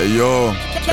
ایو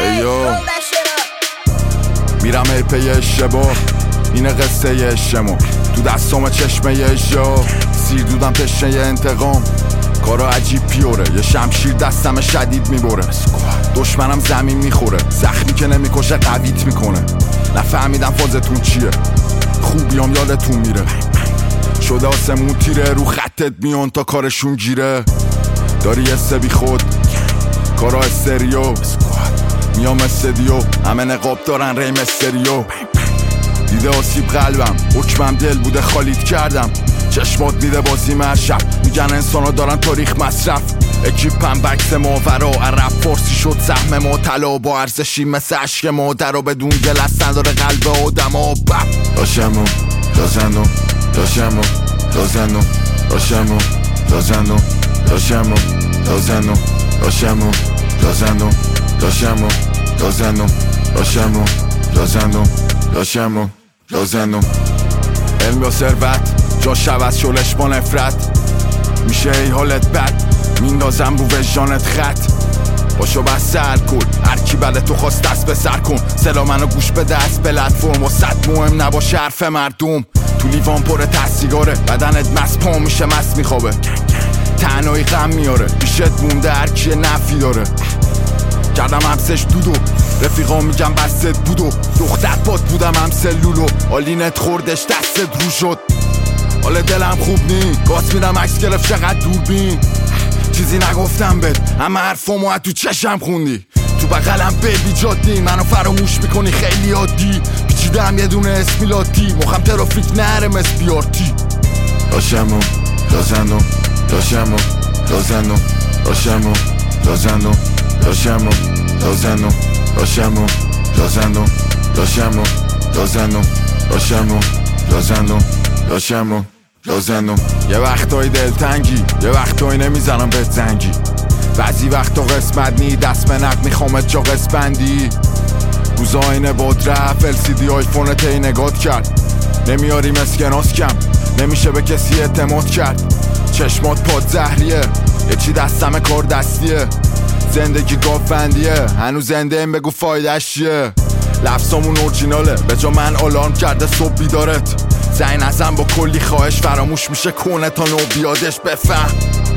میرم ای پی اشتباه، اینه قصه اشتمو تو دستام چشمه اجا سیر دودم تشنه انتقام، کارا عجیب پیوره، یه شمشیر دستم شدید میبره، دشمنم زمین میخوره، زخمی که نمیکشه قویت میکنه. نفهمیدم فازتون چیه، خوبیام یادتون میره، شده آسمون تیره رو خطت میون تا کارشون گیره. داری یه سبی خود کارا استریو میام استدیو، همه نقاب دارن ری مستریو. دیده آسیب قلبم، حکمم دل بوده خالیت کردم، چشمات میده بازی مرشب، میگن انسانا دارن تاریخ مصرف. اکیپم بکس ماورا، عرب فارسی شد سهم ما، طلا با ارزشی مثل عشق مادر و بدون دل اصلا داره قلب آدم ها. داشمو دازنو داشمو دازنو داشمو دازنو داشمو دازنو داشمو دازنو داشمو دازنو داشمو دازنو داشمو دازنو. علم یا ثروت جا شب از شلش با نفرت، میشه ای حالت بد میندازم رو وجدانت خط. باشو بس سر کن هر کی بله تو خواست دست به سر کن، سلا منو گوش به دست پلتفرم و صد مهم نباشه حرف مردم. تو لیوان پر تسیگاره، بدنت مست پا میشه مست میخوابه، تنهایی غم میاره، پیشت مونده هر کی نفی داره. کردم همسش دودو، رفیقا میگم بست بودو، دختت باد بودم همسه لولو، آلینت خوردش دستت رو شد. حال دلم خوب نی، گاز میرم عکس گرفت چقدر دوربین، چیزی نگفتم بهت اما حرفامو از تو چشم خوندی. تو بغلم بیبی جادی، منو فراموش میکنی خیلی عادی، پیچیدم یه دونه اسمیلاتی، مخم ترافیک نرم اسپیارتی. داشمو دازنو داشمو دازنو داشمو دازنو داشمو دازنو داشمو دازنو داشمو دازنو داشمو دازنو داشمو دازنو. یه وقتایی دلتنگی، یه وقتایی نمیزنم بهت زنگی، بعضی وقتا قسمت نی دست به نق میخوامت جا قسپندی. روز آینه باد رفت LCD آیفونت ای نگات کرد، نمیاریم اسکناس کم، نمیشه به کسی اعتماد کرد. چشمات پاد زهریه، یه چی دستم کار دستیه، زندگی گافندیه، هنوز زنده این بگو فایدش چیه. لفظامون اورجیناله، به جا من آلارم کرده صبح بیدارت، زنگ نزن با کلی خواهش فراموش میشه کنه تا نو بیادش. بفهم